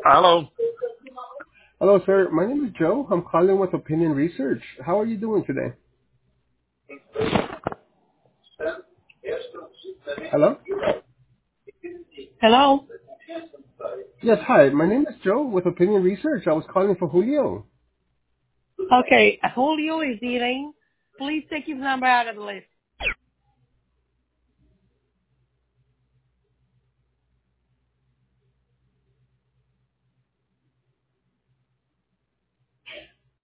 Hello. Hello, sir. My name is Joe. I'm calling with Opinion Research. How are you doing today? Hello? Hello? Yes, hi. My name is Joe with Opinion Research. I was calling for Julio. Okay, Julio is eating. Please take his number out of the list.